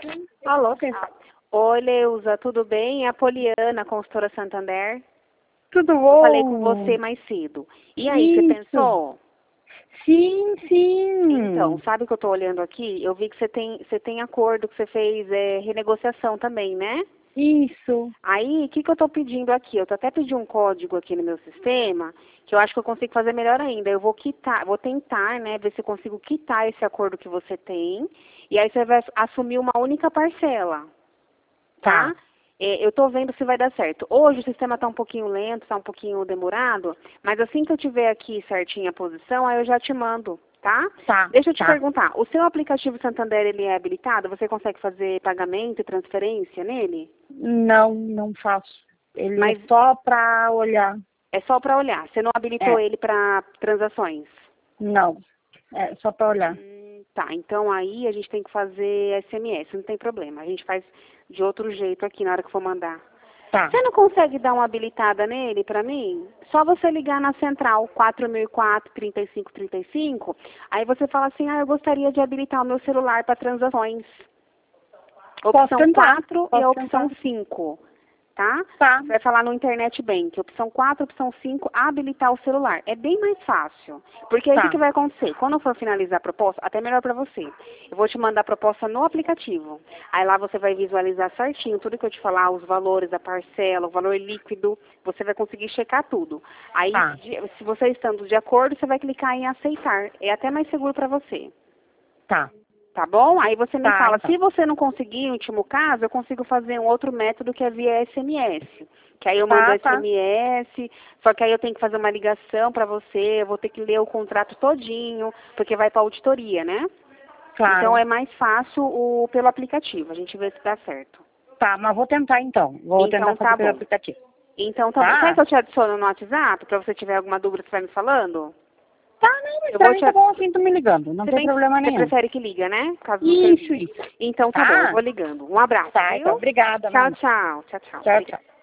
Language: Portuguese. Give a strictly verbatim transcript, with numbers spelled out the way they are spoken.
Alô, quem fala? Oi, Leusa, tudo bem? É a Poliana, consultora Santander. Tudo Eu bom? falei com você mais cedo. E aí, Isso. você pensou? Sim, sim. Então, sabe o que eu tô olhando aqui? Eu vi que você tem, você tem acordo que você fez é, renegociação também, né? Isso. Aí, o que, que eu tô pedindo aqui? Eu tô até pedindo um código aqui no meu sistema, que eu acho que eu consigo fazer melhor ainda. Eu vou quitar, vou tentar, né, ver se eu consigo quitar esse acordo que você tem, e aí você vai assumir uma única parcela. Tá? Tá. É, eu tô vendo se vai dar certo. Hoje o sistema tá um pouquinho lento, tá um pouquinho demorado, mas assim que eu tiver aqui certinha a posição, aí eu já te mando, tá? Tá. Deixa eu te Tá. perguntar, o seu aplicativo Santander, ele é habilitado? Você consegue fazer pagamento e transferência nele? Não, não faço. Ele Mas é só pra olhar. é só para olhar, você não habilitou É. ele para transações? Não. É só pra olhar. Hum, tá, então aí a gente tem que fazer S M S, não tem problema. A gente faz de outro jeito aqui na hora que for mandar. Tá. Você não consegue dar uma habilitada nele pra mim? Só você ligar na central quatro mil e quatro, trinta e cinco trinta e cinco, aí você fala assim, ah, eu gostaria de habilitar o meu celular para transações. Posso Opção tentar. quatro e Posso a opção tentar. cinco, tá? Tá. Você vai falar no Internet Bank, opção quatro, opção cinco, habilitar o celular. É bem mais fácil. Porque aí o que, Tá. que vai acontecer? Quando eu for finalizar a proposta, até melhor para você. Eu vou te mandar a proposta no aplicativo. Aí lá você vai visualizar certinho tudo que eu te falar, os valores, a parcela, o valor líquido, você vai conseguir checar tudo. Aí, Tá. de- se você estando de acordo, você vai clicar em aceitar. É até mais seguro para você. Tá. Tá bom? Aí você me Tá, fala, então. se você não conseguir, em último caso, eu consigo fazer um outro método que é via S M S. Que aí eu mando Tá, tá. S M S, só que aí eu tenho que fazer uma ligação para você, eu vou ter que ler o contrato todinho, porque vai para auditoria, né? Então Claro. é mais fácil o, pelo aplicativo, a gente vê se dá certo. Tá, mas vou tentar então. Vou tentar Então fazer tá pelo bom. aplicativo. Então tá bom. Quer Tá? que eu te adicione no WhatsApp, para você tiver alguma dúvida, você vai me falando? Tá, não, mas Eu pra vou mim te tá ad- bom assim, tu me ligando. Não Se tem bem que problema você nenhum. prefere que liga, né? Por causa do Isso, serviço. isso. Então tá bom, eu Tá? vou ligando. Um abraço, Tá, então viu? obrigada, Tchau, mano. tchau. Tchau, tchau. Tchau, Obrigada. tchau.